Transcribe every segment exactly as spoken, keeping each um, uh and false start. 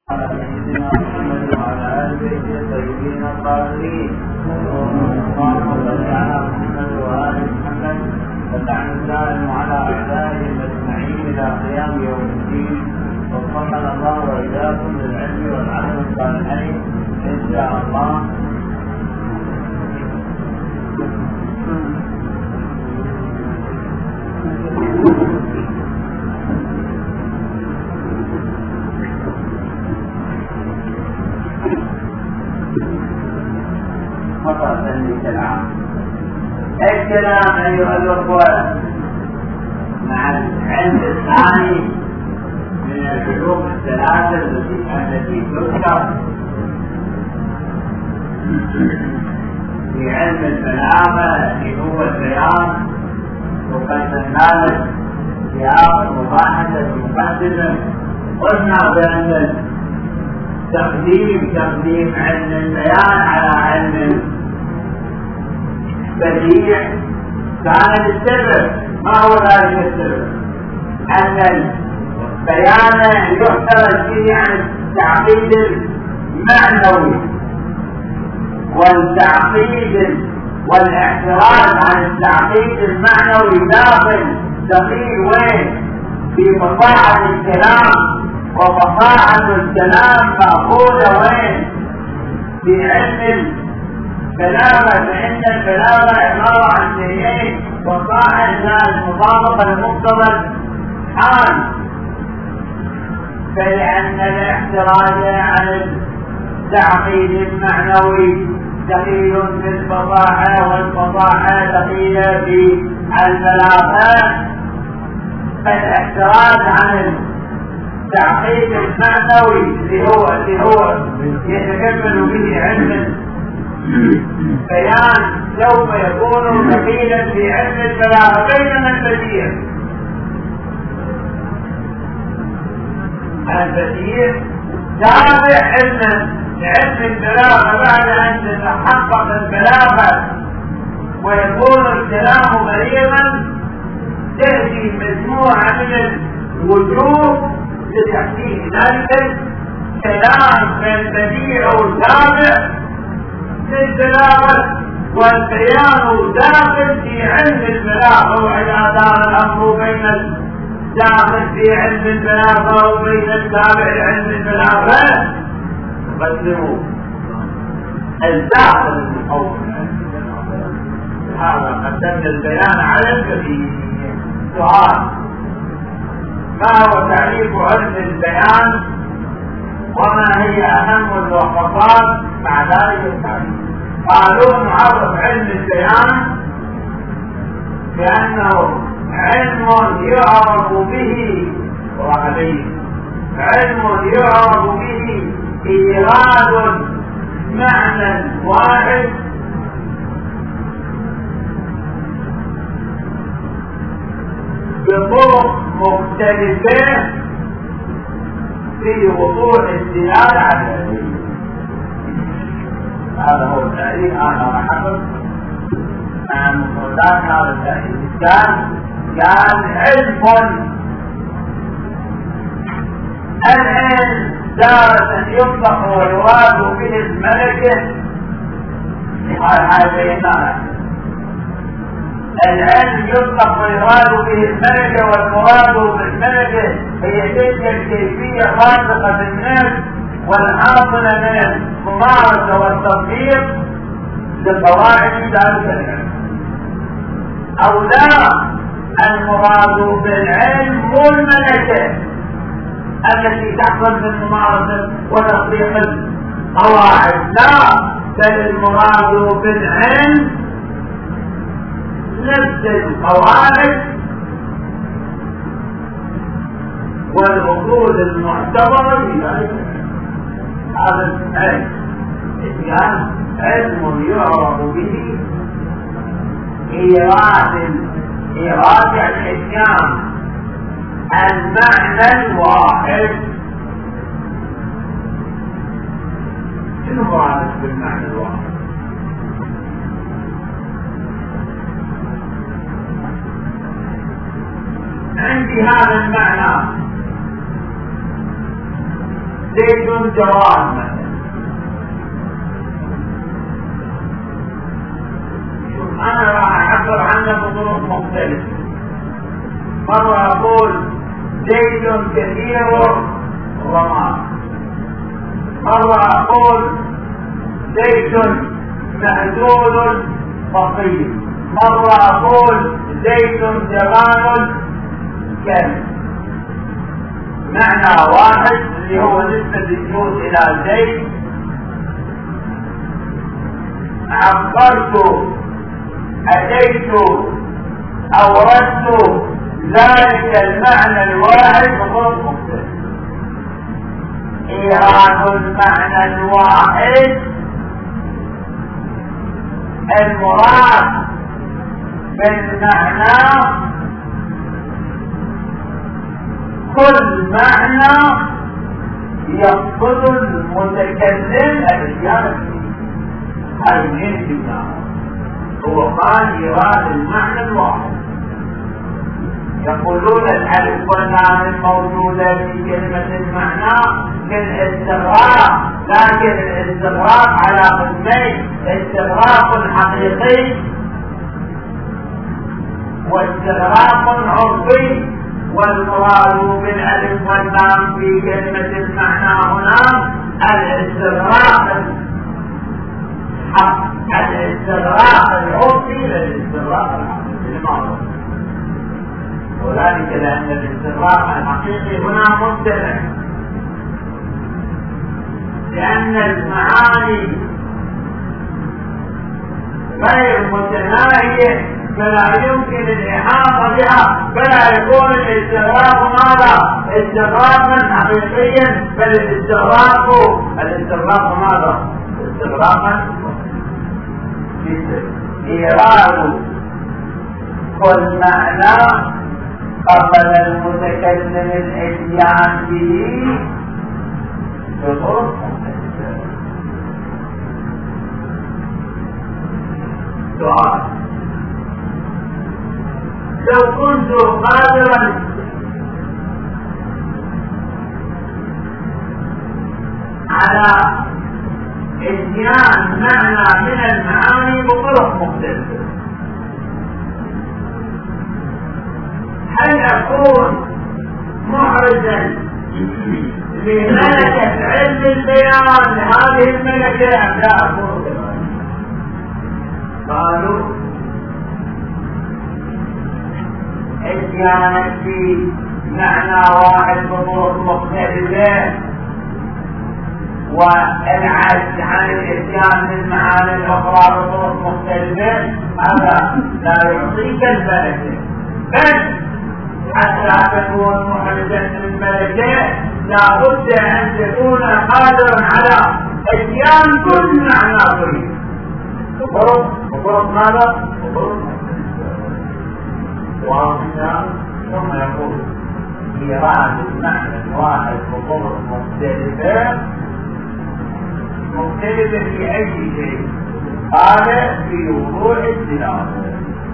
على سيدنا محمد وعلى آله الطيبين الطاهرين. اللهم صل على محمد وآل محمد وتعالى الدائم على أعدائهم أجمعين إلى قيام يوم الدين. وفقنا الله وإياكم للعلم والعمل الصالحين إن شاء الله. الكلام أيها الأخوة مع العلم الثاني من العلوم الثلاثة التي تذكر في علم البلاغة الذي هو البيان. وقدمنا له في آخر مباحثة مقدمة قلنا بأن تقديم تقديم علم البيان على علم بديع كان السبب. ما هو ذلك السبب؟ أن البيان يحترز فيه عن التعقيد المعنوي، والتعقيد والاعتراض عن التعقيد المعنوي داخل دخيل وين؟ في فصاحة الكلام، وفصاحة الكلام مأخوذة وين؟ في علم البلاغة. فإن البلاغة عبارة عن شيئين: فصاحة المطابقة لمقتضى الحال. فلأن الاعتراض عن التعقيد المعنوي دخيل في الفصاحة، والفصاحة دخيلة في البلاغة. فالاعتراض عن التعقيد المعنوي اللي هو اللي هو يتكفل به علم بيان سوف يكون دخيلا في علم البلاغة. بينما البديع البديع تابع علم علم البلاغة بعد أن تتحقق البلاغة ويكون الكلام بليغا، تأتي مجموعة من الوجوه لتحقيق ذلك الكلام. فالبديع تابع للبلاغة، والبيان داخل في علم البلاغة. وإذا دار الأمر بين الداخل في علم البلاغة وبين التابع لعلم البلاغة قدموا الداخل المحول. هذا قدمنا البيان على البديع. سؤال: ما هو تعريف علم البيان؟ وما هي أهم الوصفات مع ذلك التعريف؟ قالوا نعرف علم البيان بأنه علم يعرف به وعليه علم يعرف به إيراد معنى واحد بطرق مختلفة في وضوح الدلالة على. هذا هو التعريف. أنا أحفظ عن مفردات هذا التعريف. كان كان علم العلم تارة يطلق ويراد به الملكة. العلم يطلق ويراد به الملكة، والمراد بالملكة هي تلك الكيفية الراسخة بالناس والحاصلة من الممارسة والتطبيق لقواعد ذلك العلم. أو لا، المراد بالعلم مو الملكة التي تحصل بالممارسة وتطبيق القواعد، لا، بل المراد بالعلم نفس القواعد والأصول المعتبرة في ذلك. هذا العلم كان علم يعرف به إيراد إيراد الإتيان المعنى الواحد. شنو مرادك بالمعنى الواحد؟ عندي هذا المعنى زيد جواد مثلا. شوف انا راح اعبر عنه بطرق مختلفة. مرة اقول زيد كثير الرماد، مرة اقول زيد معزول فصيل، مرة اقول زيد جبان كامل. معنى واحد اللي هو نسبة الجيوش الى زيد. عبرت اتيت اوردت ذلك المعنى الواحد بطرق مختلفة. ايراد المعنى الواحد المراد بالمعنى كل معنى يقصد المتكلم الاشياء فيه. هذا من الكلام هو قال ايراد المعنى الواحد. يقولون الالف واللام الموجوده في كلمه المعنى كالاستغراق، لكن الاستغراق على قسمين: استغراق حقيقي واستغراق عرفي. والمراد بالالف واللام في كلمه المعنى هنا الاستغراق الحق، الاستغراق العرفي للاستغراق الحقيقي المعروف. وذلك لان الاستغراق الحقيقي هنا مبتدع، لان المعاني غير متناهيه فلا يمكن الاحاطه بها، فلا يكون الاستغراق ماذا؟ استغراقا حقيقيا، بل الاستغراق الاستغراق ماذا؟ استغراقا ايراد كل معنى قبل المتكلم الاتيان به بطرق مختلفة. سؤال: لو كنت قادرا على اتيان معنى من المعاني بطرق مختلفة، هل أكون محرزا لملكة علم البيان هذه الملكة أم لا أكون كذلك؟ قالوا اتيانك في معنى واحد بطرق مختلفة والعجز عن الاتيان بالمعاني الأخرى بطرق مختلفة، هذا لا يعطيك الملكة. بل حتى تكون محرزا للملكة لابد أن تكون قادرا على اتيان كل معنى طريق بطرق بطرق ماذا؟ بطرق واضحة. ثم يقول إيراد المعنى الواحد بطرق مختلفة. مختلفة في أي شيء؟ قال في وضوح الدلالة،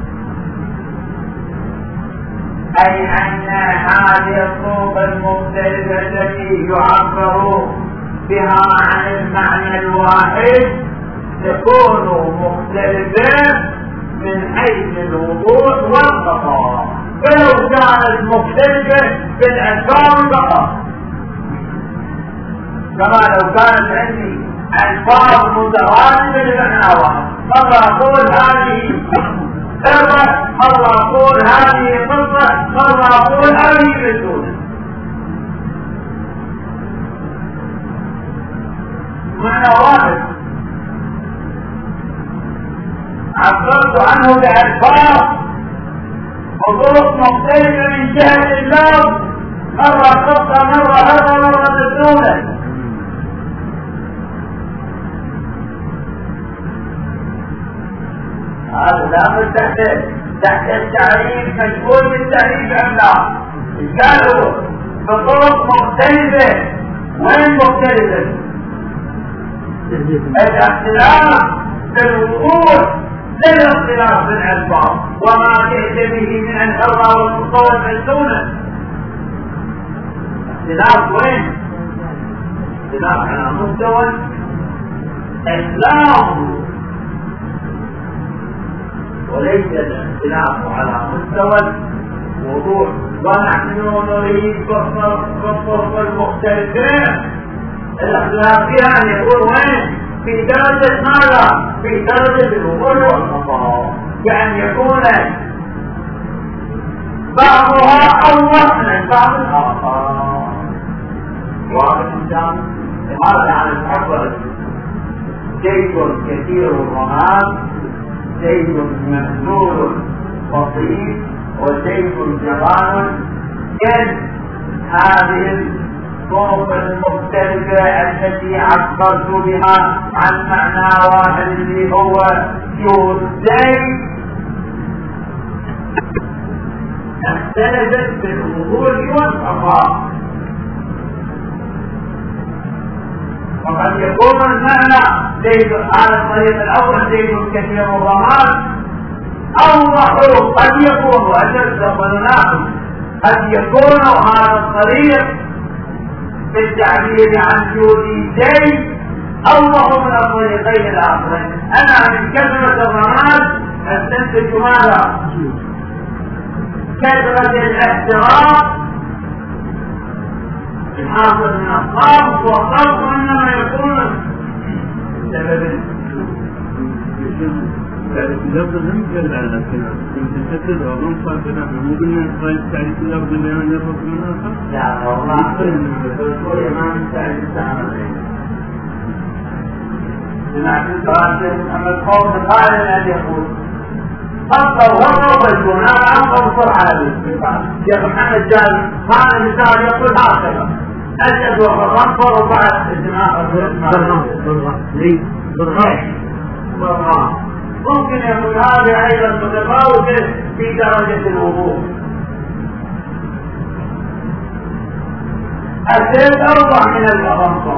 أي أن هذه الطرق المختلفة التي يعبر بها عن المعنى الواحد تكون مختلفة من حيث الوضوح والخطأ، فلو كانت مختلفة بالألفاظ فقط، كما لو كانت عندي ألفاظ متغالبة لمعنى واحد، مرة أقول هذه قصة، مرة أقول هذه قصة، مرة أقول هذه رسولة، معنى واحد عبرت عنه بألفاظ وطرق مختلفة من جهة اللفظ، مرة قصة، مرة هذا، مرة رسولة. هذا داخل تحت تحت التعريف، مشغول بالتعريف أم لا؟ قالوا بطرق مختلفة. وين مختلفة؟ الاختلاف في الوقوع لا الاختلاف في الألفاظ، وما جئت به من الحرة والخطوة والمسونة. اختلاف وين؟ الاختلاف على مستوى إسلام وليس الاختلاف على مستوى الوضوح. ونحن نريد بالطرق المختلفين الاختلاف فيها أن يكون وين؟ في درجة ماذا؟ في درجة الوضوح والخطأ، يعني يكون بعضها أوضح من بعض الآخر. واحد الإنسان لماذا عن الحفر زيت كثير الرماد، زيت مهزول بسيط، وزيت جبان. كان هذه الطرق المختلفة التي عبرت بها عن معنى واحد اللي هو شو الزيت اختلفت في الوضوح والصفاء. وقد يكون المعنى زيت على الطريق الأول زيت كثير الرماد أوضح، قد يكون وأجل ونناقش قد يكون هذا الطريق في التعبير عن جودي زيت أوضح من الطريقين الآخرين. أنا من كثرة الرماد استنتج ماذا؟ كثرة الاحتراق الحاصل من الصرف، والصرف انما يكون سبب اللفظ لم يدل على الكلام، يمكن تكتب او منصب كلام، مو قلنا تعريف اللفظ اللي انا نفرق من اخر؟ لا والله الدكتور ما نستعد السامرين سمعت الدراسة محمد خوف قال ان يقول أفضل وضع والجنة أفضل صرعة للإستفاد. شيخ محمد جال هذا المثال يقول هكذا أجد وغرفر وبعد الدماغ بالغام بالغام ليه؟ بالغام بالغام ممكن يكون هذا أيضا متفاوتة في درجة الوضوء. الزيت أوضح من الغرفر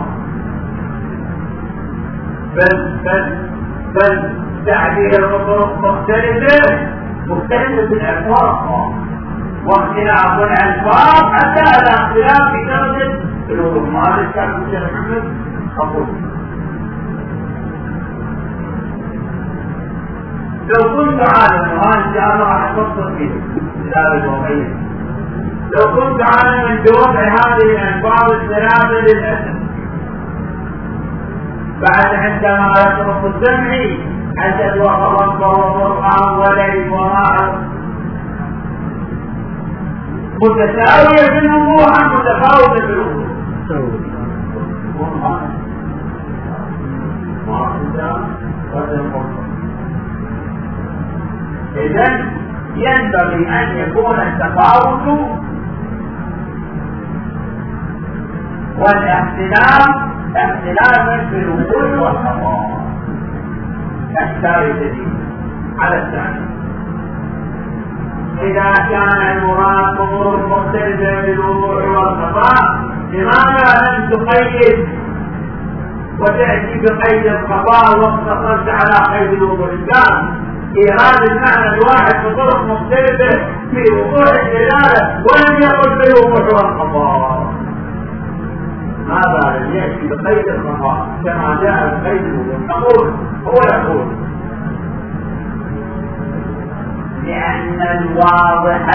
بل بل بل تعبير الطرق مختلفة مختلفة الألفاظ واختلاف الألفاظ حتى على اختلاف في درجة الوضوح. هذا الشيخ الشيخ محمد أقول لو كنت عالم وهذا إن شاء الله راح أفصل فيه كتاب الوضعية، لو كنت عالما بوضع هذه الألفاظ الثلاثة للأسف بعد عندما يصرف السمعي أجد وغرب وقرآن وليل وراء متساوية في الوضوح متفاوتة في الوضوح. إذن ينبغي أن يكون التفاوت والاختلاف اختلافا في الوضوح والخطأ يحتاج جديد على الثاني. إذا كان المراد أمور مختلفة بالوضوح والخطأ لماذا لم تقيد وتأتي بقيد الخطأ واقتصرت على قيد الوضوح؟ كان إيراد المعنى الواحد بطرق مختلفة في وضوح الدلالة ولم يقل بالوضوح والخطأ. ماذا لم يأتي بقيد الخطأ كما جاء بقيد الوضوح؟ نقول هو يقول لأن الواضح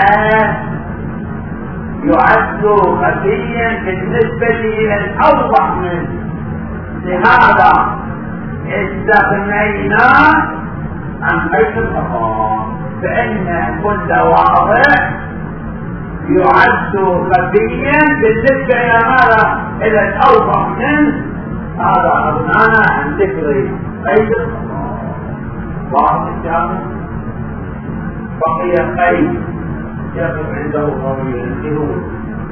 يعد خفيا بالنسبة إلى الأوضح منه، لهذا استغنينا عن قيد الخطأ، فإن كل واضح يعد خفيا بالنسبة إلى ماذا؟ إلى الأوضح منه، هذا أغنانا عن ذكر قيد الخطأ. واضح الشامل بقي قيد يقف عنده قوي الحلول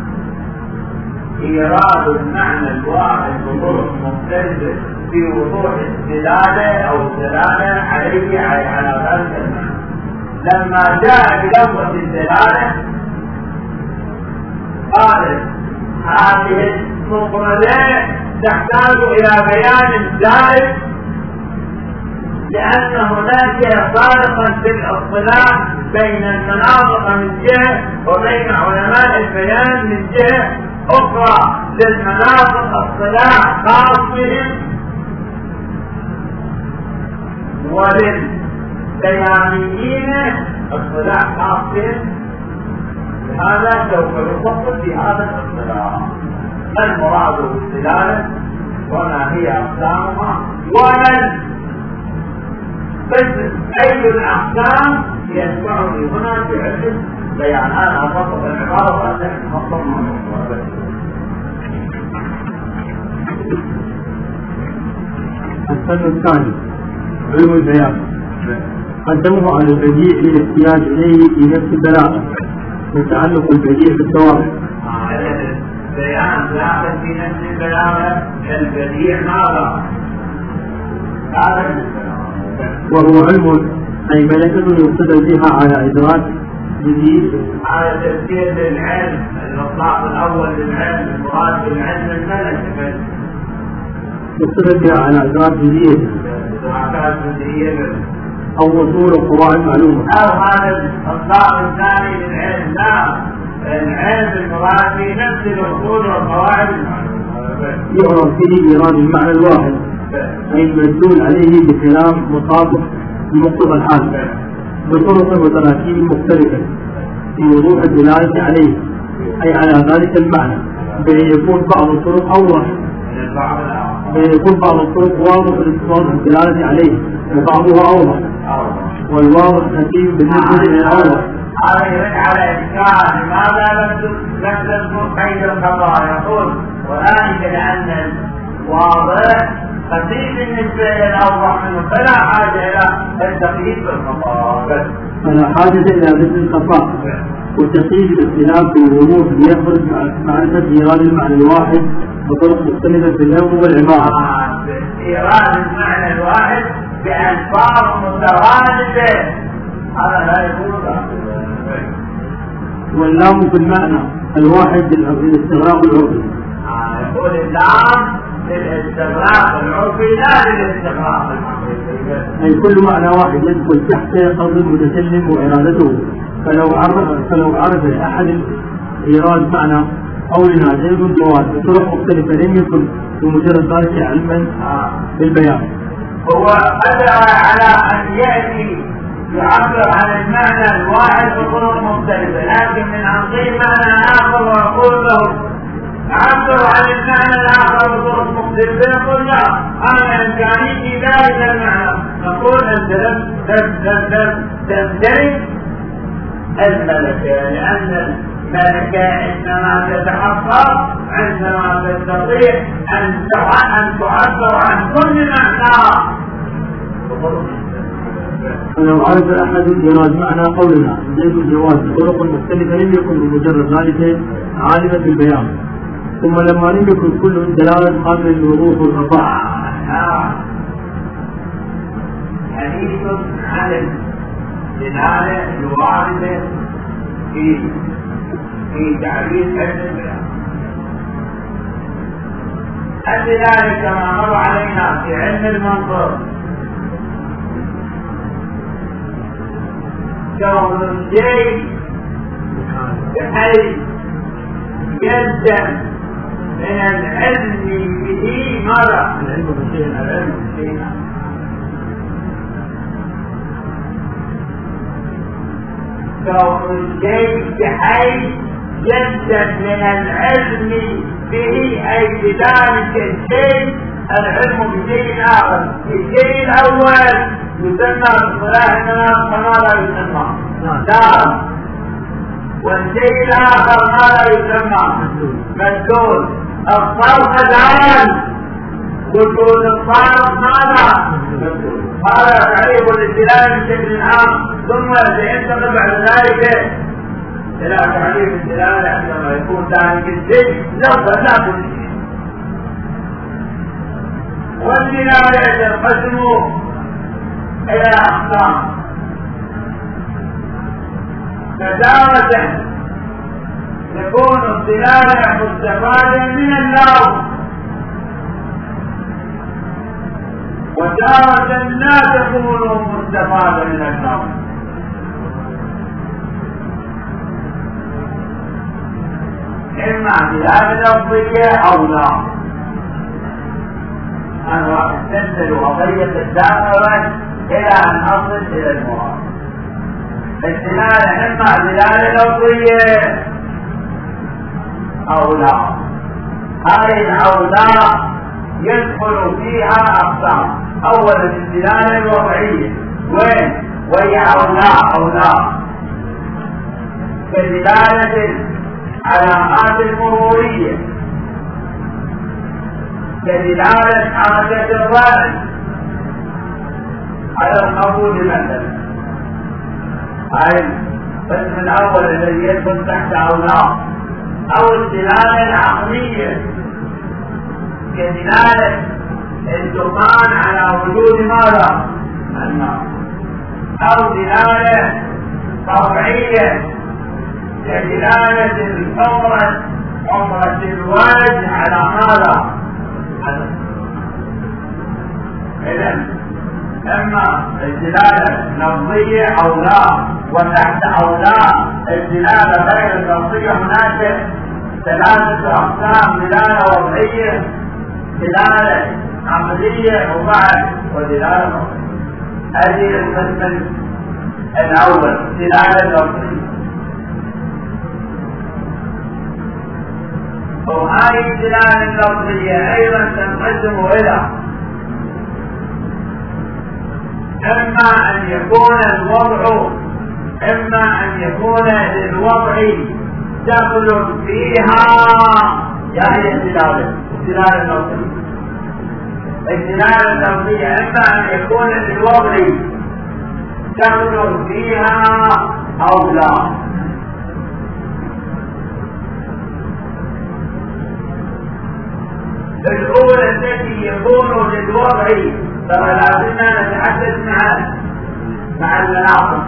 إيراد المعنى الواحد بطرق مختلفة في وضوح الدلالة أو الدلالة عليه على ذلك المعنى. لما جاء بلفظ الدلالة قال هذه المفردة تحتاج إلى بيان زائد، لأن هناك فارقا في الاصطلاح بين المناطق من جهة وبين علماء البيان من جهة أخرى، للمناطق اصطلاح خاص بهم وللبيانيين اصطلاح خاص بهم، لهذا سوف نفصل في هذا الاصطلاح المراد بالدلالة وما هي أقسامها ومن بس أي الأحكام يدفعني هنا بعلم بيان. أنا أفضل العبارة وأن نفصل من الفن الثاني علم البيان قدمه على البديع للاحتياج إليه في نفس البلاغة وتعلق البديع بالثوابت. بيان لاحظ في نفس البلاغة البديع ماذا؟ وهو علم أي ملكة يقتدى بها على إدراك جديد على تفسير للعلم. الإطلاق الأول للعلم المراد بالعلم الملكة يقتدى بها على إدراك جديد أو وصول قواعد معلومة، أو هذا الإطلاق الثاني للعلم. لا، العلم المراد في نفس الأصول والقواعد المعلومة يعرف فيه إيراد المعنى الواحد أي المدلول عليه بكلام مطابق لمقتضى الحال بطرق وتراكيب مختلفة في وضوح الدلالة عليه أي على ذلك المعنى، بأن يكون بعض الطرق أوضح بأن يكون بعض الطرق واضح لاستفاضة الدلالة عليه وبعضها أوضح والواضح خفيف بالنسبة للأوضح. هذا يرد على إشكال لماذا لم تذكر قيد القضاء؟ يقول وذلك لأن الواضح خفيف بالنسبة للأوضح منه فلا حاجة إلى التقييد بالقضاء، فلا حاجة إلى ذكر القضاء وتقييد الاختلاف بالوضوح ليخرج معرفة إيراد المعنى الواحد بطرق مختلفة في اللفظ والعبارة. إيراد المعنى الواحد بألفاظ متغالبة هذا لا يكون واللام في المعنى الواحد للاستغراق العرفي. يقول اللام للاستغراق العرفي لا للاستغراق الحقيقي، أي كل معنى واحد يدخل تحت قصد المتكلم وإرادته. فلو عرف فلو عرف أحد إيراد معنى قولنا زيد جواد بطرق مختلفة لم يكن بمجرد ذلك علما بالبيان. هو قدر على أن يأتي يعبر عن المعنى الواحد بطرق مختلفة، لكن من أنظيم معنى آخر ويقول له عبر عن المعنى الآخر بطرق مختلفة، يقول لا أنا إمكانيتي ذلك المعنى. نقول أنت لم تمتلك الملكة، لأن الملكة إنما تتحقق عندما تستطيع أن تعبر عن كل معنى. فلو عرف أحد إيراد معنى قولنا زيد الجواز بطرق مختلفة لم يكن بمجرد ذلك عالما بالبيان، ثم لما لم يكن كل الدلالة قابل للوضوح والخطأ. حديث عن الدلالة الواردة في في تعريف علم البيان. الدلالة كما مر علينا في علم المنطق كون الشيء بحيث يلزم من العلم به ماذا؟ العلم بالشيء العلم بالشيء كون الشيء بحيث يلزم من العلم به أي بذلك الشيء العلم بشيء آخر. الشيء الأول يسمى بالصلاح كما لا يسمى دار، والشيء الآخر ما لا يسمى مدلول. الصرف الآن وجود الصرف ماذا؟ هذا تعريف الدلالة بشكل عام، ثم سينتقل بعد ذلك إلى تعريف الدلالة عندما يكون ذلك الشيء لفظا لا كل شيء. والدلالة تنقسم إلى أقسام. فتارة تكون الدلالة مستفادة من اللفظ، وتارة لا تكون مستفادة من اللفظ. إما دلالة لفظية أو لا. أنا راح أستنزل قضية الدائرة إلى أن أصل إلى المراد. الدلالة إما دلالة لفظية أو لا. هذه الأو لا يدخل فيها أقسام. أولا الدلالة الوضعية وين؟ وهي أو لا أو لا كدلالة العلامات المرورية، كدلالة حركة الرأس على القبول مثلا. هاي القسم الأول الذي يدخل تحت أو لا. أو الدلالة العقلية كدلالة الدخان على وجود ماذا؟ النار. أو دلالة طبيعية كدلالة الحمرة حمرة الوجه على ماذا؟ إذن إما الدلالة لفظية أو لا، وتحت أو لا الدلالة غير اللفظية هناك ثلاثة أقسام: دلالة وضعية، دلالة عقلية، وبعد ودلالة لفظية. هذه القسم الأول دلالة لفظية. وهذه الدلالة اللفظية أيضا تنقسم إلى إما أن يكون الوضع إما أن يكون للوضع دخل فيها، يعني الدلالة الدلالة اللفظية. الدلالة اللفظية إما أن يكون للوضع دخل فيها أو لا. الأولى التي يكون للوضع، ترى لازمنا نتحدث مع مع المناطق.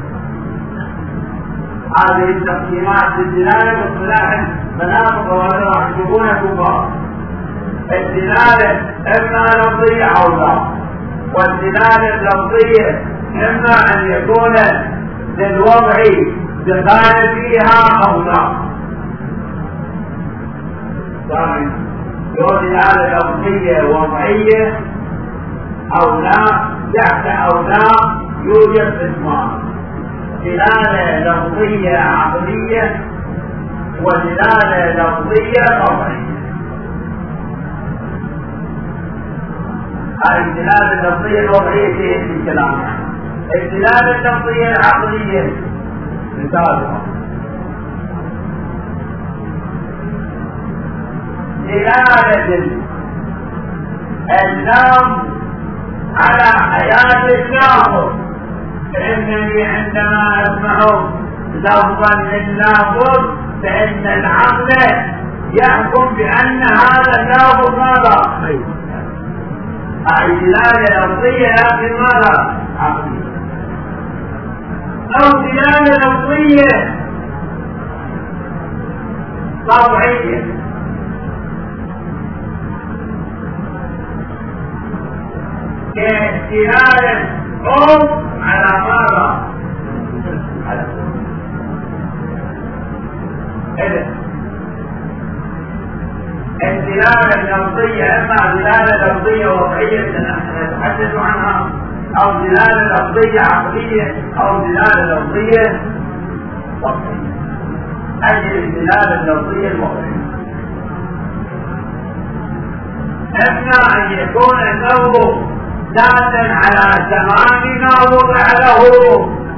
هذه التقسيمات للدلالة باصطلاح المناطق ولا يحجبون كبار. الدلالة إما لفظية أو لا، والدلالة اللفظية إما أن يكون للوضع دخال فيها أو لا. يقول دلالة لفظية وضعية أو لا، تحت أو لا يوجد قسمان: دلالة لفظية عقلية، ودلالة لفظية طبيعية. هذه الدلالة اللفظية الوضعية في الكلام. الدلالة اللفظية العقلية مثالها دلالة اللام على حياة الناظر. فإنني عندما أسمع لفظا للناظر فإن العقل يحكم بأن هذا الناظر ماذا؟ هذه دلالة لفظية لكن ماذا؟ عقلية. أو دلالة لفظية طبيعية كدلالة أو على ماذا؟ على إذن الدلالة اللفظية إما دلالة لفظية وضعية نتحدث عنها، أو دلالة لفظية عقلية، أو دلالة لفظية وضعية. أجل الدلالة اللفظية الوضعية إما أن يكون اللفظ دالا على تمام ما وضع له،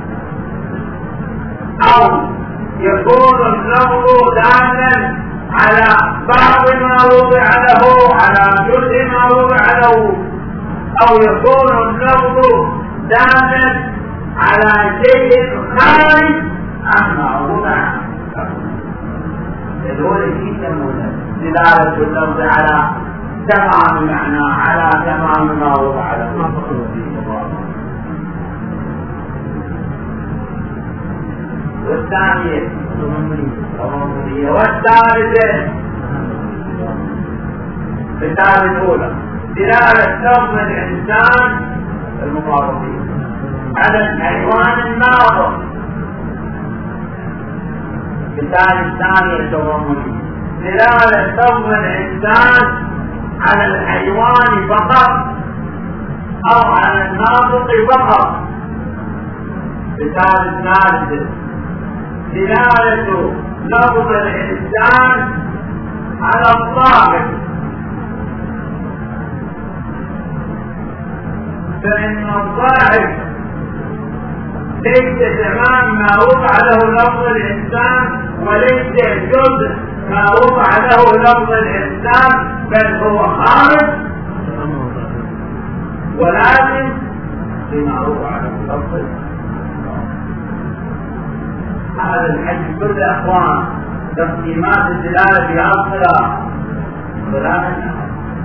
أو يكون اللفظ دالا على بعض ما وضع له، على جزء ما وضع له، أو يكون اللفظ دالا على شيء خارج عما وضع له. يقول يسمونه دلالة اللفظ على تمام معنى، على تمام ما وضع له. والثانية والثالثة الثالثة الأولى دلالة لفظ الإنسان المخاطبين على الحيوان الناطق. الثالثة الثانية التضمنية دلالة لفظ الإنسان على الحيوان فقط أو على الناطق فقط. مثال الثالث دلالة لفظ الإنسان على الصاحب، فإن الصاحب ليس تمام ما وقع له لفظ الإنسان وليس جزء ما وقع له لفظ الإنسان، بل هو خارج ولازم بما وقع له لفظ الإنسان. هذا الحج كل أخوان تقسيمات الدلالة في أصلها ثلاثة.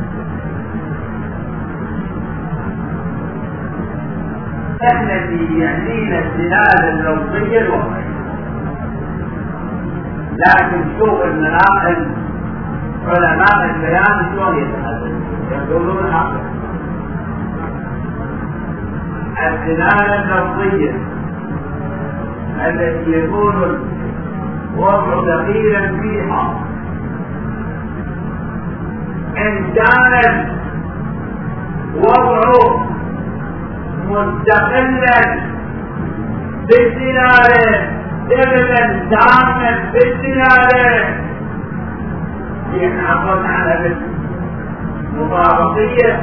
احنا في يعنينا الدلالة اللفظية الوضعية، لكن شوف المناقل علماء البيان شلون يتحدثون، يقولون هذا الدلالة اللفظية التي يكون الوضع دخيلا فيها إن كان وضعه مستقلا بالدلالة دليلا تاما بالدلالة ينعقد على المطابقية،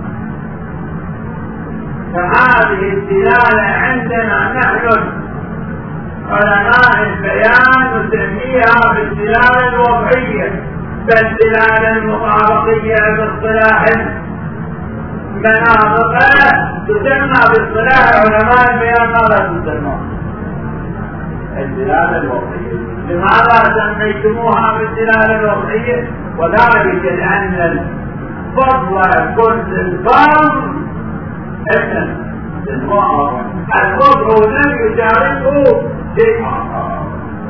فهذه الدلالة عندنا نحن علماء البيان نسميها بالدلالة الوضعية، بالدلالة المطابقية باصطلاح المناطق تسمى باصطلاح علماء البيان ماذا تسمى؟ الدلالة الوضعية. لماذا سميتموها بالدلالة الوضعية؟ وذلك لأن الفضل كل الفرد ابن الوضع، الوضع لم يشاركه شيء آخر.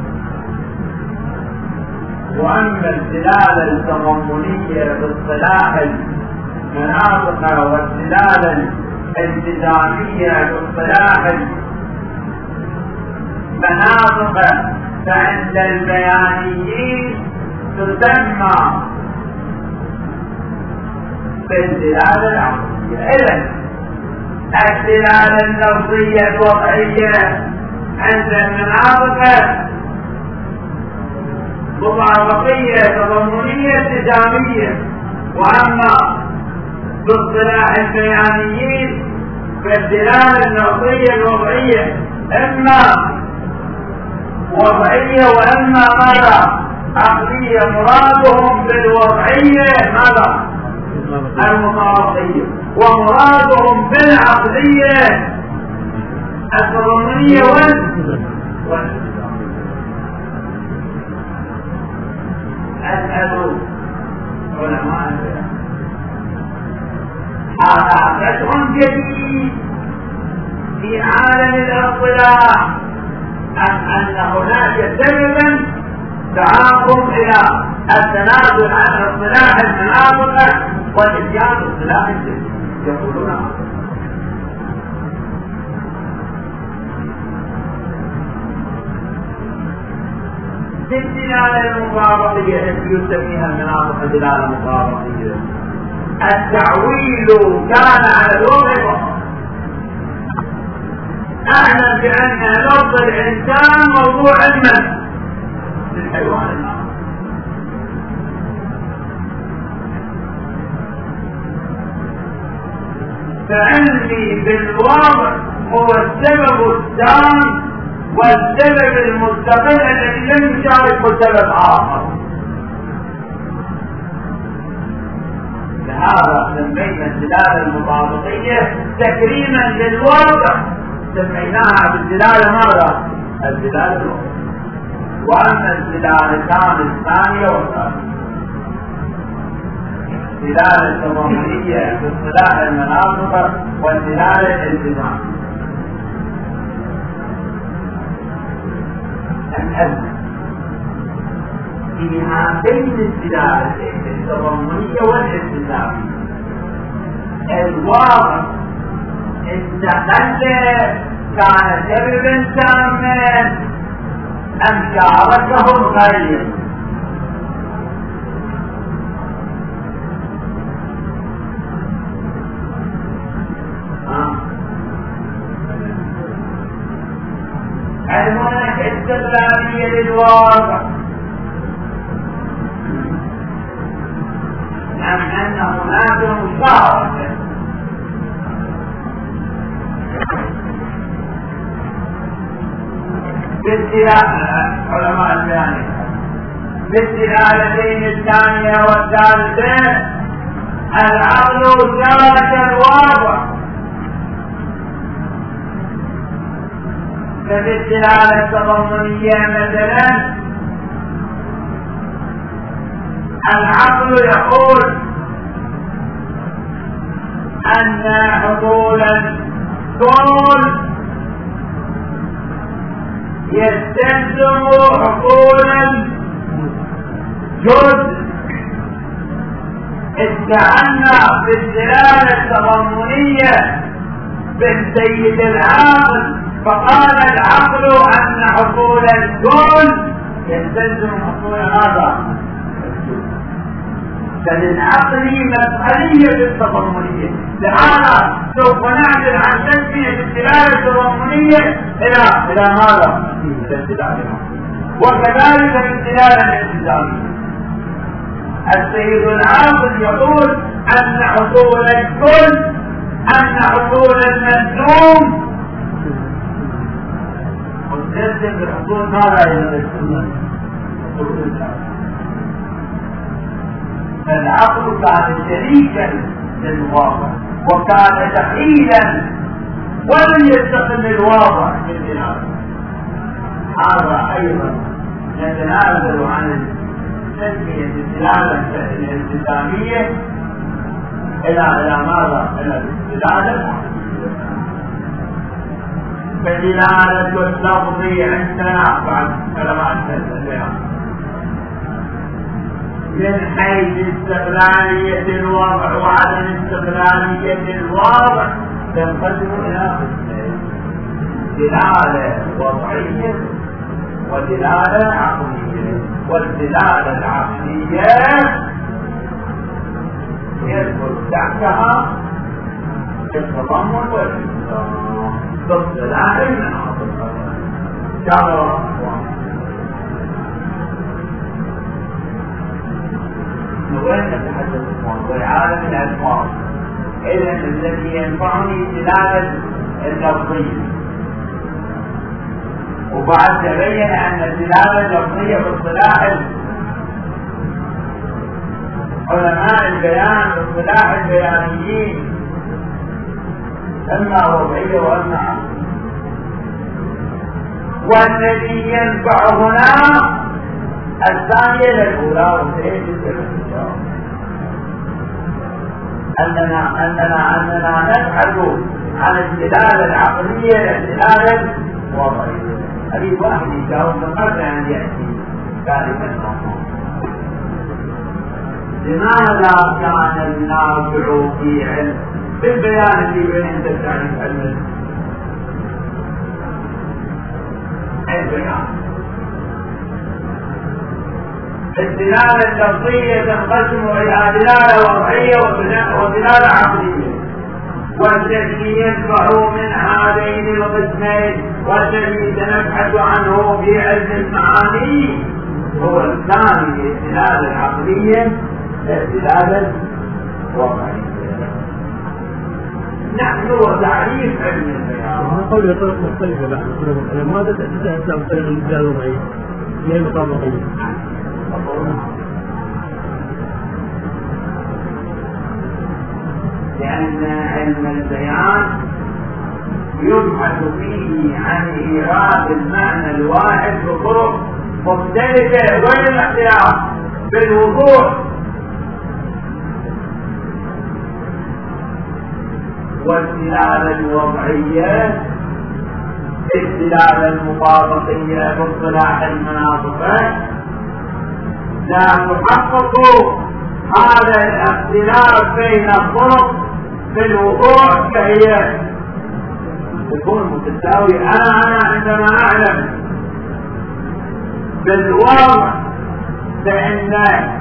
وأما الدلالة التضمنية باصطلاح المناطق والدلالة الالتزامية باصطلاح المناطق فعند البيانيين تسمى بالدلالة العقلية. إذن الدلالة اللفظية الوضعية عند المناطق مطابقية تضمنية التزامية، وأما باصطلاح البيانيين فالدلالة اللفظية الوضعية إما وضعية وإما ماذا؟ عقلية. مرادهم بالوضعية ماذا؟ المطابقية، ومرادهم بالعقلية التضمنية والالتزامية. أسأل علماء هذا فتح جديد في عالم الاصطلاح أم أن هناك سببا دعاكم إلى التنازل عن اصطلاح المناطق والإتيان باصطلاح الجديد؟ يقولون بالدلالة المطابقية التي يسميها المناطق الدلالة المطابقية التعويل كان على الوضع فقط. أعلم بأن لفظ الإنسان موضوع علما للحيوان الآخر، فعلمي بالوضع هو السبب التام والسبب المستقل الذي لم يشارك سبب آخر. لهذا سمينا الدلالة المطابقية تكريما للوضع سميناها بالدلالة ماذا؟ الدلالة الوضع. وأما الدلالتان الثانية والثالثة الدلالة التضمنية باصطلاح المناطق والدلالة الالتزامية. الحد في هاتين الدلالتين التضمنية والالتزامية الواقع استقل كان سببا تاما أم شاركه الغير الاستقلالية للواقع، أم أن هناك مشاركة علماء البيان بالدلالتين الثانية والثالثة العقل شارك الواقع، فبالدلالة التضمنية مثلا العقل يقول أن حصول الكون يستلزم حصول الجزء. استعنا بالدلالة التضمنية بالسيد العاقل فقال العقل أن حصول الكون يستلزم حصول هذا، فللعقل مسألية التضمنية، لهذا سوف نعدل عن تسمية الدلالة التضمنية إلى إلى ماذا؟ وكذلك الدلالة الالتزامية. السيد العاقل يقول أن حصول الكل أن حصول الملزوم مستلزم بحصول ماذا يلزم؟ فالعقل كان شريكا للواقع وكان دخيلا ولم يستقل الواقع بالدلالة. هذا أيضا يتنازل عن تسمية الدلالة الالتزامية إلى إلى ماذا؟ إلى الدلالة. فدلالة اللفظ عندنا بعد كلمات البيان من حيث استقلالية الوضع وعدم استقلالية الوضع تنقسم إلى قسمين: دلالة وضعية ودلالة عقلية. والدلالة العقلية يدخل تحتها التضمن والالتزام بالدلالة المناطق. شعر وين نتحدث عن عالم الألفاظ؟ إذا الذي ينفعني دلالة اللفظية، وبعد تبين أن الدلالة اللفظية باصطلاح علماء البيان باصطلاح البيانيين إما وضعية وإما عقلية. والذي ينفع هنا الثانية للأولى وسيجد أننا أننا أننا نبحث عن الدلالة العقلية للدلالة الوضعية. هذه واحد يجاوب قبل أن يأتي ذلك الموضوع. لماذا كان النافع في علم بالبيان اللي بين تعريف علم البيان؟ الدلالة اللفظية تنقسم إلى دلالة وضعية ودلالة عقلية، والذي ينفع من هذين القسمين والذي سنبحث عنه في علم المعاني هو الثاني، الدلالة العقلية الدلالة الوضعية. نحن وتعريف علم البيان قول طرق مختلفة بعد ماذا تأتي طريق الدلالة الوضعية؟ هي المطابقية. لأن علم البيان يبحث فيه عن إيراد المعنى الواحد بطرق مختلفة وين الاختلاف بالوضوح. والدلالة الوضعية الدلالة المطابقية باصطلاح المناطق لا تحقق هذا الاختلاف بين الطرق في الوقوع، فهي تكون متساوية. أنا أنا عندما أعلم بالواقع فإن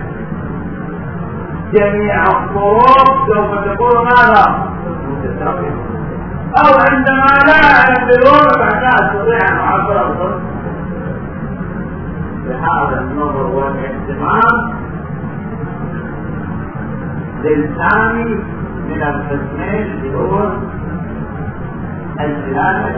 جميع الطرق سوف تكون ماذا؟ متساوية. أو عندما لا أعلم بالواقع لا أستطيع أن أعبر الطرق بهذا النظر والاهتمام للثاني من القسمين اللي هو الدلالة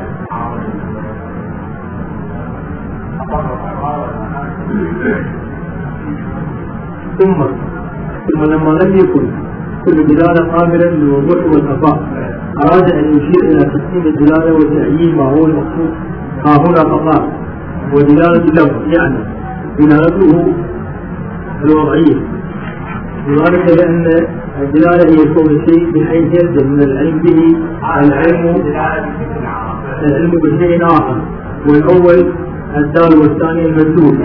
ثم ثم لما لم يكن كل دلالة قابلا للوضوح والخفاء أراد أن يشير إلى تقسيم الدلالة وتعيين ما هو المقصود ها هنا فقال ودلالة اللفظ يعني دلالته الوضعية، وذلك لأن الدلالة هي كون الشيء بحيث يلزم من العلم به العلم العلم بشيء آخر، والأول الدال والثاني المدلول.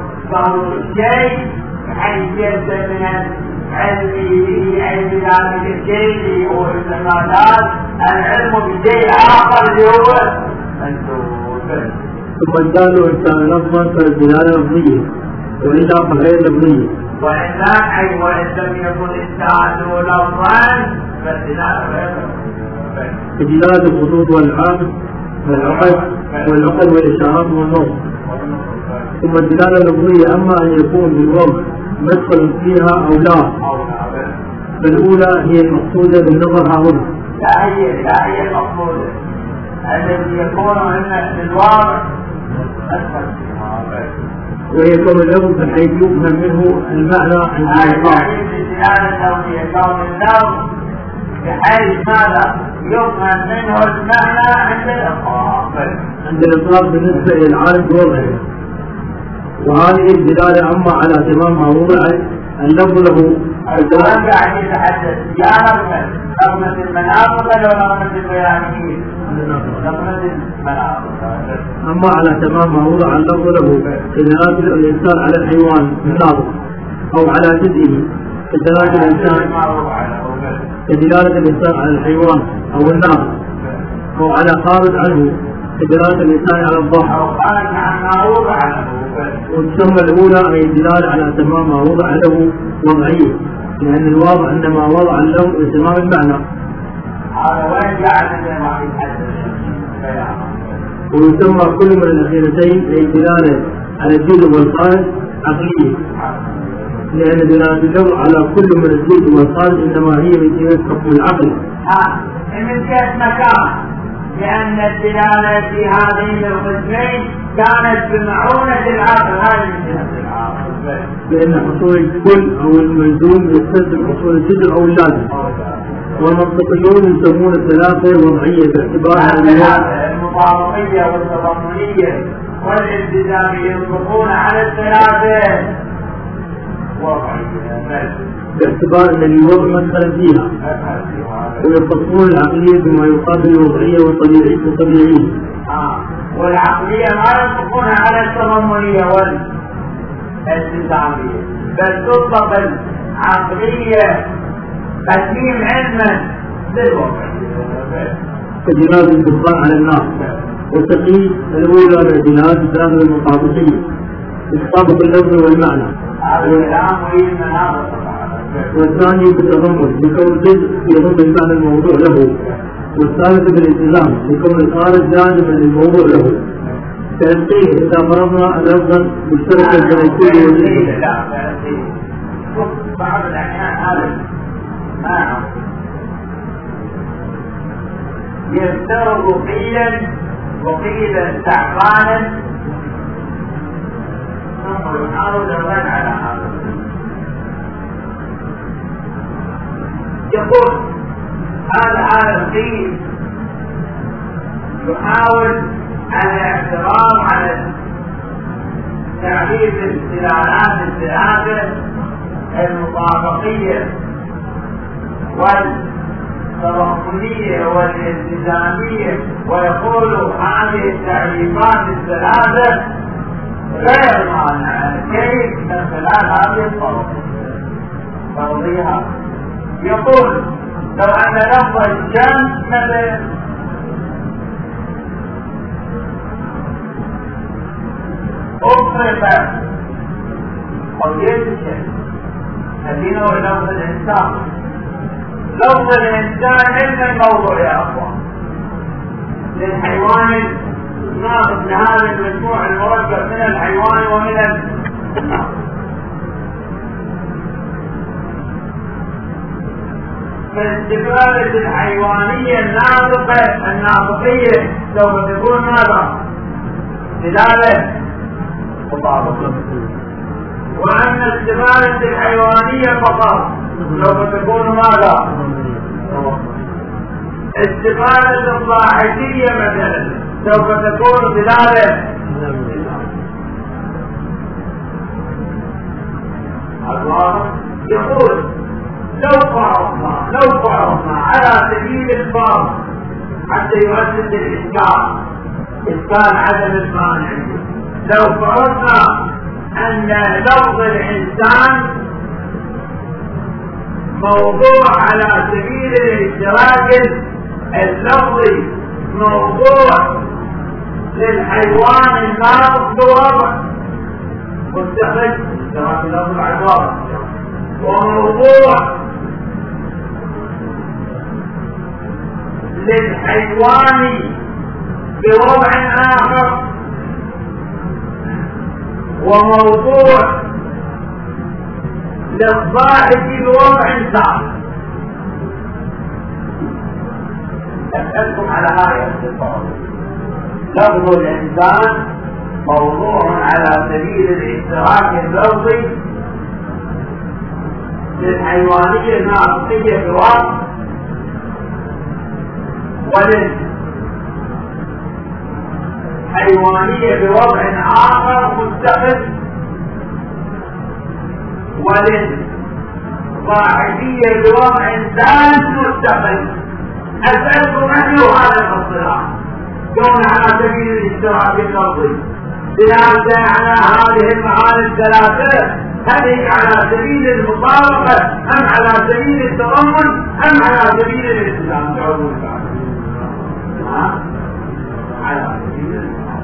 الشيء بحيث يلزم من العلم به علم ذلك الشيء هو الاستعمالات العلم بشيء آخر اللي هو المدلول. ثم الدال والثاني لفظا فالدلالة لفظية وإلا فغير لفظية. وإذا أي وإن لم يكن الدال لفظا فالدلالة غير لفظية. الدلالة الخطوط والعقد والعقد والعقد والإشارات والنص. ثم الدلالة اللفظية أما أن يكون بالوضع مدخل فيها أو لا، فالأولى هي المقصودة بالنظر ها هنا. لا هي لا هي المقصودة الذي يكون هنا بالواقع مدخل فيها، وهي كون اللفظ بحيث يفهم منه المعنى عند الإطلاق. يعني الدلالة اللفظية كون اللفظ بحيث ماذا يفهم منه المعنى عند الإطلاق عند الإطلاق بالنسبة إلى العالم بوضعه. وهذه الدلالة أما على تمامها وضع اللفظ له الكلام قاعد يتحدث يا نغمة نغمة المناطق ولا نغمة البيانيين؟ نغمة المناطق. أما على تمامها وضع اللفظ له كدلالة الإنسان على الحيوان الناطق أو على جزئه كدلالة الإنسان كدلالة الإنسان على الحيوان أو الناطق أو على خارج عنه كدلالة الإنسان على الضحى أو خارج عن وضع له. وتسمى الأولى أي الدلالة على تمام ما وضع له وضعية، لأن الواضع عندما وضع له لتمام المعنى. هذا وين قاعد زي ما يتحدث. ويسمى كل من الأخيرتين أي الدلالة على الجزء والخارج عقلية، لأن دلالة اللفظ على كل من الجزء والخارج إنما هي من جهة حكم العقل. ها من جهة مكان، لأن الدلالة في هذين القسمين كانت بمعونة العقل، هذه من جهة العقل. لأن حصول الكل أو الملزوم يستلزم حصول الجزء أو اللازم. والمنطقيون يسمون الثلاثة وضعية باعتبارها المطابقية والتضمنية والالتزامية يطلقون على الثلاثة وضعية باعتبار أن الوضع مدخلا فيها، ويفصلون العقلية بما يقابل الوضعية والطبيعية. آه. والعقلية ما يطلقون على التضمنية والالتزامية، بل تطلق العقلية قديم علما بالوضعية كجناز الدخان على النار، والتقييد الأولى باعتناد الثلاثة المطابقية يطابق اللفظ والمعنى، والثاني بالتضمن بكون جزء يضم المعنى الموضوع له، والثالث بالالتزام بكون الخارج لازما للموضوع له. فالتقييد إذا فرضنا لفظا مشتركا بين الكل والجزء. بعض الأحيان هذا ما يفترض قيلا وقيلا تعبانا ثم يحاول الرد على هذا. يقول هذا هذا القيل يحاول الاعتراض على تعريف الدلالات الثلاثة المطابقية والتضمنية والالتزامية، ويقول هذه التعريفات الثلاثة غير مانعة. كيف من خلال هذه الطرق توضيحها؟ يقول لو أن لفظ الشمس مثل أطلق قضية الشمس الذين هو لفظ الإنسان. لفظ الإنسان علم الموضوع يا أخوان للحيوان ناقص لهذا المجموع المركب من الحيوان ومن فالاستفادة الحيوانية الناطقة الناطقية سوف تكون ماذا؟ دلالة مطابقة. وأن الاستفادة الحيوانية فقط سوف تكون ماذا؟ استفادة الضاحكية مثلا سوف تكون دلالة. الله يقول لو فرضنا لو فرضنا على سبيل الفرض حتى يؤسس الإسكان إسكان عدم المانع، لو فرضنا أن لفظ الإنسان موضوع على سبيل الاشتراك اللفظي موضوع للحيوان الناطق بوضع مستخرج اشتراك اللفظ العبارة، وموضوع للحيوان بوضع آخر، وموضوع للضاحك بوضع ثالث. أسألكم على هذه الصفات. لفظ الإنسان موضوع على سبيل الاشتراك اللفظي للحيوانية الناطقية بوضع، وللحيوانية بوضع آخر مستقل، وللضاحكية بوضع ثالث مستقل. أسألكم أهل هذا الاصطلاح كون على سبيل الاشتراك اللفظي دلالة على هذه المعاني الثلاثة، هل على سبيل المطابقة أم على سبيل التضمن أم على سبيل الالتزام؟ جاوبوا على سبيل المطابقة.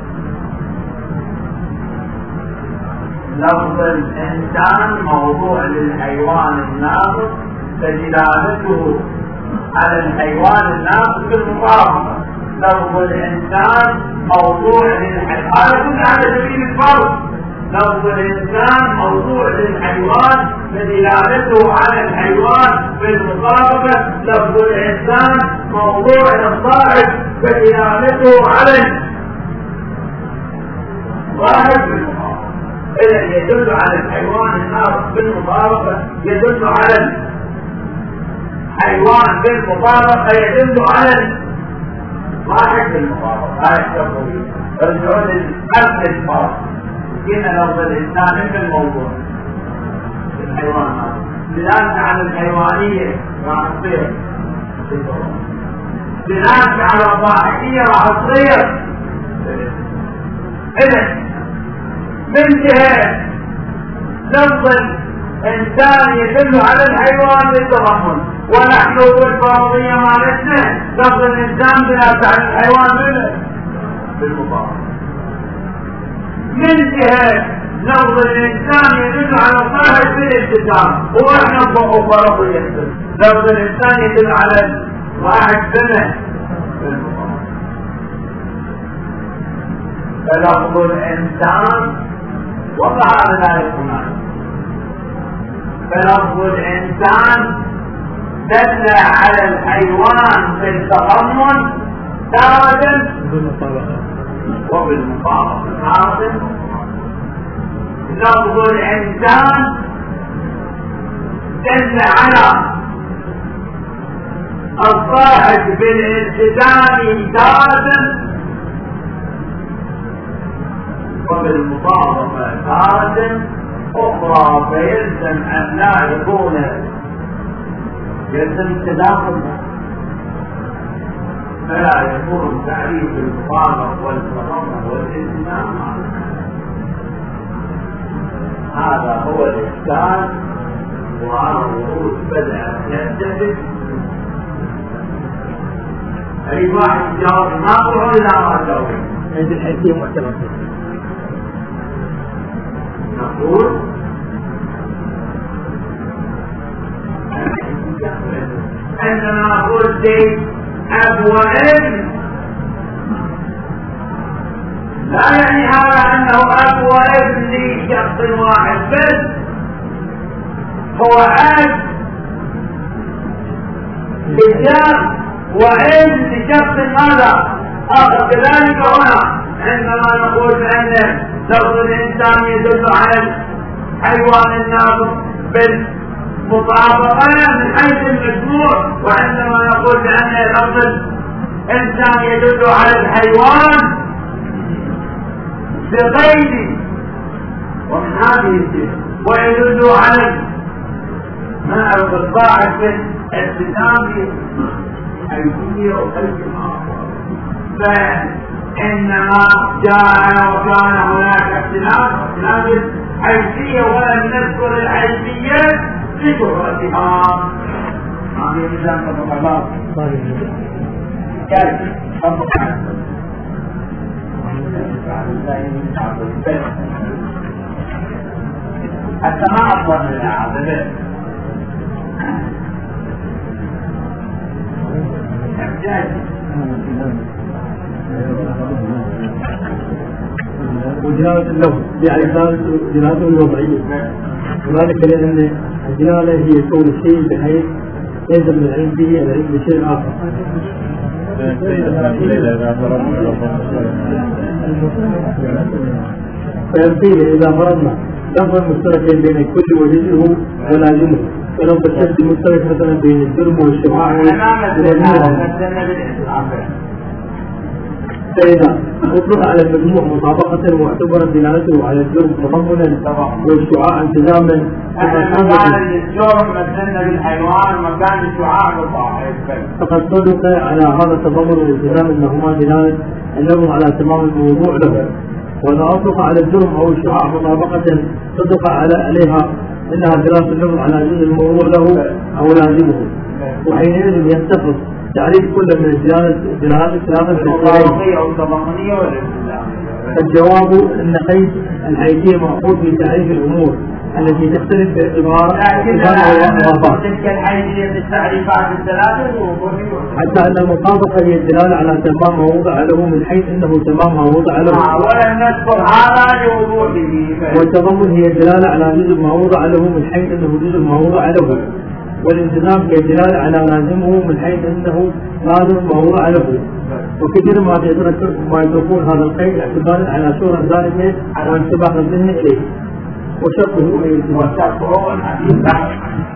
لفظ الإنسان موضوع للحيوان الناطق فدلالته على الحيوان الناطق بالمطابقة. لفظ الإنسان موضوع للحيوان على سبيل الفرض. لفظ الإنسان موضوع للحيوان فدلالته على الحيوان بالمطابقة. لفظ الإنسان موضوع للصاحب فدلالته على الصاحب بالمطابقة. إذا يدل على الحيوان الناطق بالمطابقة يدل على الحيوان بالمطابقة يدل على الصاحب بالمطابقة. هذا التفضيل ارجعوا للأصل الفرق. كنا لفظ الإنسان في الموضوع الحيوان دلالة على الحيوانية راح تصير، دلالة على الضاحكية راح تصير. إذن من جهة لفظ الإنسان يدل على الحيوان بالتضمن، ونحن بالفرضية مالتنا لفظ الإنسان دلالة على الحيوان بالمطابقة. من جهة لفظ الإنسان يدل على صاحب بالالتزام، ونحن بالفرضية لفظ الإنسان يدل على واحد سنة بالمطابقة. فلفظ الإنسان وقع على ذلك هناك. فلفظ الإنسان دل على الحيوان في التضمن تارة وبالمطابقة تارة. لفظ الإنسان دل على الصاحب بالالتزام تارة وبالمطابقة تارة أخرى، فيلزم أن لا يكون يلزم تداخل، فلا يكون تعريف المطابقة والتضمن والالتزام. هذا هو الإشكال، وعلى الورود بدأ يحدث. أي واحد جاوب ما قرر إلا ما جاوب عند الحيثية معتبر. نقول عندما قلت أب وإن لا يعني هذا أنه أب وابن لشخص واحد بس، هو أب للشخص وابن لشخص ماذا آخر. كذلك هنا عندما نقول بأن لفظ الإنسان يدل على الحيوان الناطق بالمطابقة من حيث المجموع، وعندما نقول بأن لفظ الإنسان يدل على الحيوان بغير ومن هذه الصفة، ويدل على ما أعرف الضاعف الالتزام حيثية وكلمة، فإنما جاء وكان هناك اختلاف اختلاف الحيثية ولم نذكر الحيثية لشهرتها. هذه مثال طبق الله كيف طبق حتى ما أفضل من العادة وجلالة اللفظ يعني جلالته الوضعية، وذلك لأن الجلالة هي كون الشيء بحيث يلزم من العلم به العلم بشيء آخر. فيمكن إذا فرضنا لفظا مشتركا بين كل وجزئه ولازمه، فلو فشلت مشترك مثلا بين الجرم والشفاعة فإذا أطلق على المجموع مطابقة واعتبرت دلالته على الجرم تضمنا والشعاع التزاما. الجرم مثلنا بالحيوان مكان الشعاع بالضاحك، فقد صدق على هذا التضمن والالتزام أنهما دلالة اللفظ على تمام الموضوع له، وإذا أطلق على الجرم أو الشعاع مطابقة صدق على عليها إنها دلالة اللفظ على جزء الموضوع له أو لازمه، وحينئذ يتفق تعريف كل من الدلالة دلالات الثلاثة التضامنية أو التضامنية والالتزامية. الجواب أن قيد الحيثية مأخوذ في تعريف الأمور التي تختلف باعتبار تلك الحيثية في التعريفات الثلاثة، حتى أن المطابقة هي الدلالة على تمام ما وضع له من حيث أنه تمام ما وضع له، ولم نذكر هذا لوضوحه. والتضمن هي الدلالة على جزء ما وضع له من حيث أنه جزء ما وضع له، والالتزام هي الدلالة على لازمه من حيث أنه لازم ما وضع له. وكثير ما ما يتركون هذا القيد اعتبارا على صورة ذلك وانتباه الذهن إليه، وشرطه الالتزام.